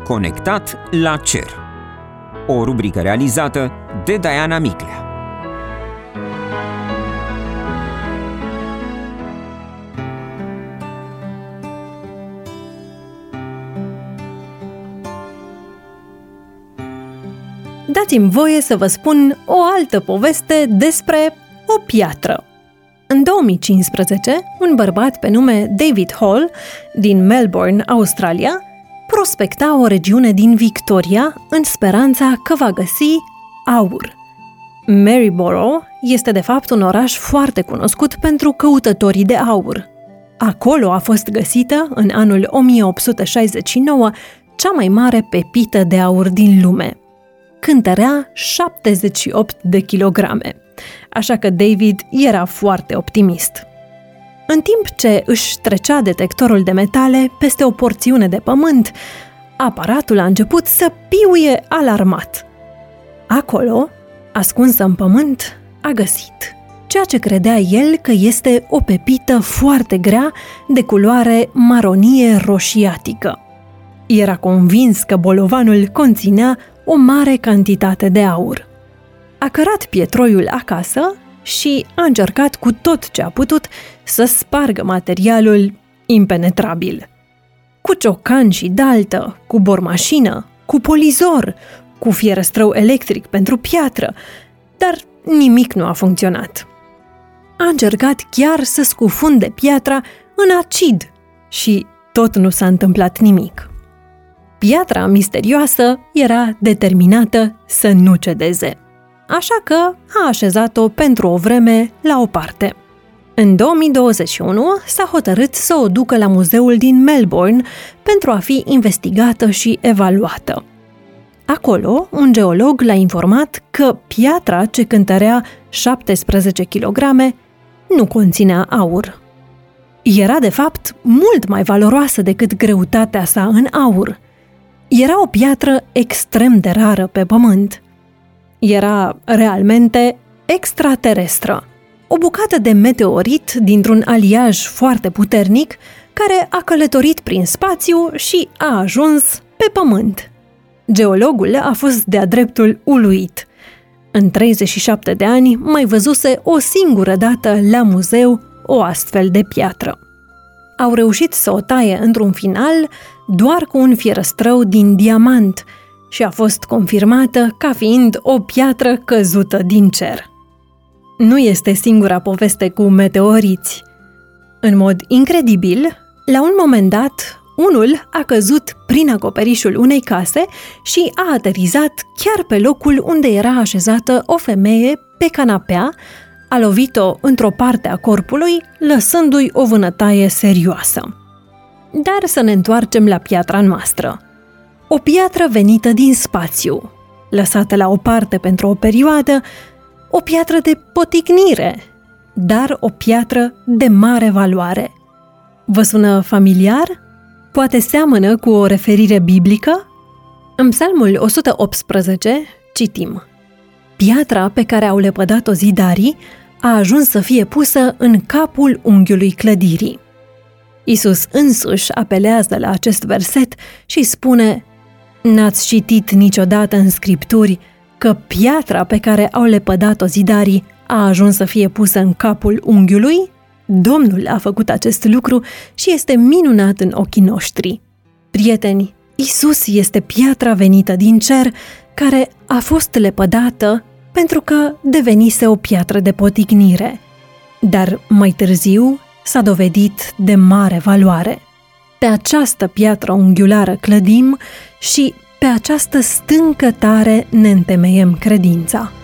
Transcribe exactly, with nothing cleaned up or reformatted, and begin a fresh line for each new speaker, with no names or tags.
Conectat la cer. O rubrică realizată de Diana Miclea.
Dați-mi voie să vă spun o altă poveste despre o piatră. În două mii cincisprezece, un bărbat pe nume David Hall, din Melbourne, Australia, prospecta o regiune din Victoria în speranța că va găsi aur. Maryborough este de fapt un oraș foarte cunoscut pentru căutătorii de aur. Acolo a fost găsită, în anul o mie opt sute șaizeci și nouă, cea mai mare pepită de aur din lume. Cântărea șaptezeci și opt de kilograme, așa că David era foarte optimist. În timp ce își trecea detectorul de metale peste o porțiune de pământ, aparatul a început să piuie alarmat. Acolo, ascunsă în pământ, a găsit ceea ce credea el că este o pepită foarte grea de culoare maronie roșiatică. Era convins că bolovanul conținea o mare cantitate de aur. A cărat pietroiul acasă și a încercat cu tot ce a putut să spargă materialul impenetrabil. Cu ciocan și daltă, cu bormașină, cu polizor, cu fierăstrău electric pentru piatră, dar nimic nu a funcționat. A încercat chiar să scufunde piatra în acid și tot nu s-a întâmplat nimic. Piatra misterioasă era determinată să nu cedeze, așa că a așezat-o pentru o vreme la o parte. În două mii douăzeci și unu s-a hotărât să o ducă la muzeul din Melbourne pentru a fi investigată și evaluată. Acolo, un geolog l-a informat că piatra ce cântărea șaptesprezece kilograme nu conținea aur. Era, de fapt, mult mai valoroasă decât greutatea sa în aur. Era o piatră extrem de rară pe pământ. Era realmente extraterestră, o bucată de meteorit dintr-un aliaj foarte puternic care a călătorit prin spațiu și a ajuns pe pământ. Geologul a fost de-a dreptul uluit. În treizeci și șapte de ani mai văzuse o singură dată la muzeu o astfel de piatră. Au reușit să o taie într-un final doar cu un fierăstrău din diamant și a fost confirmată ca fiind o piatră căzută din cer. Nu este singura poveste cu meteoriți. În mod incredibil, la un moment dat, unul a căzut prin acoperișul unei case și a aterizat chiar pe locul unde era așezată o femeie pe canapea, a lovit-o într-o parte a corpului, lăsându-i o vânătaie serioasă. Dar să ne întoarcem la piatra noastră. O piatră venită din spațiu, lăsată la o parte pentru o perioadă, o piatră de poticnire, dar o piatră de mare valoare. Vă sună familiar? Poate seamănă cu o referire biblică? În Psalmul o sută optsprezece citim: piatra pe care au lepădat-o zidarii a ajuns să fie pusă în capul unghiului clădirii. Iisus însuși apelează la acest verset și spune: n-ați citit niciodată în Scripturi că piatra pe care au lepădat-o zidarii a ajuns să fie pusă în capul unghiului? Domnul a făcut acest lucru și este minunat în ochii noștri. Prieteni, Iisus este piatra venită din cer care a fost lepădată pentru că devenise o piatră de poticnire, dar mai târziu s-a dovedit de mare valoare. Pe această piatră unghiulară clădim și pe această stâncă tare ne întemeiem credința.